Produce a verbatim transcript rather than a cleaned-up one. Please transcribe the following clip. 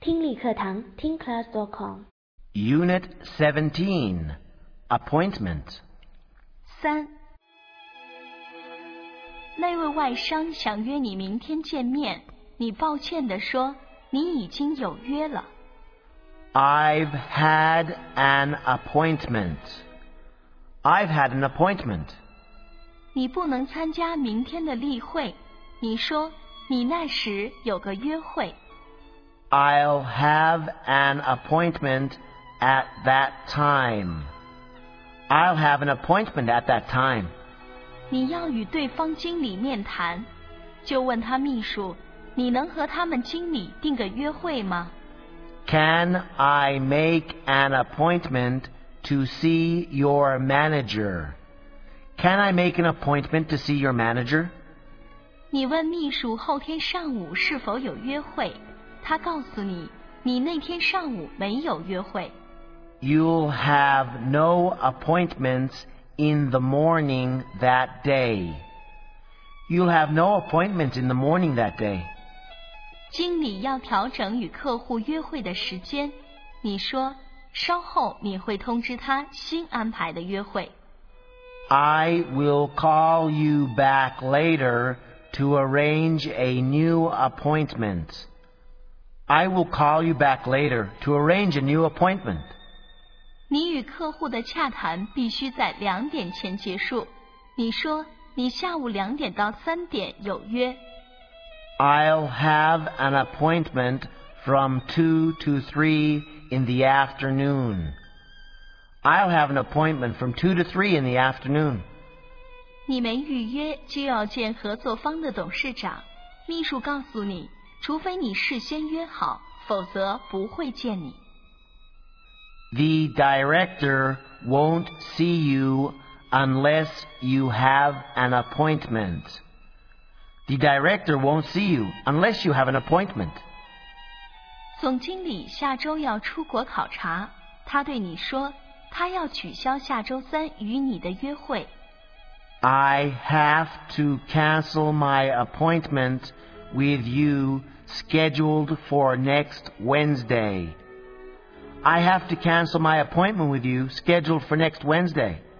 听力课堂听 class dot com Unit seventeen, Appointment. 三，那位外商想约你明天见面，你抱歉地说你已经有约了。 I've had an appointment. I've had an appointment. 你不能参加明天的例会，你说你那时有个约会。 I'll have an appointment at that time. I'll have an appointment at that time. 你要与对方经理面谈，就问他秘书，你能和他们经理订个约会吗？ Can I make an appointment to see your manager? Can I make an appointment to see your manager? 你问秘书后天上午是否有约会，他告诉你，你那天上午没有约会。 You'll have no appointments in the morning that day. You'll have no appointments in the morning that day. 经理要调整与客户约会的时间，你说稍后你会通知他新安排的约会。 I will call you back later to arrange a new appointment. I will call you back later to arrange a new appointment. 你与客户的洽谈必须在两点前结束。你说你下午两点到三点有约。 I'll have an appointment from two to three in the afternoon. I'll have an appointment from two to three in the afternoon. 你没预约就要见合作方的董事长，秘书告诉你，除非你事先约好，否则不会见你。 The director won't see you unless you have an appointment. The director won't see you unless you have an appointment. 总经理下周要出国考察，他对你说，他要取消下周三与你的约会。 I have to cancel my appointment with you scheduled for next Wednesday. I have to cancel my appointment with you scheduled for next Wednesday.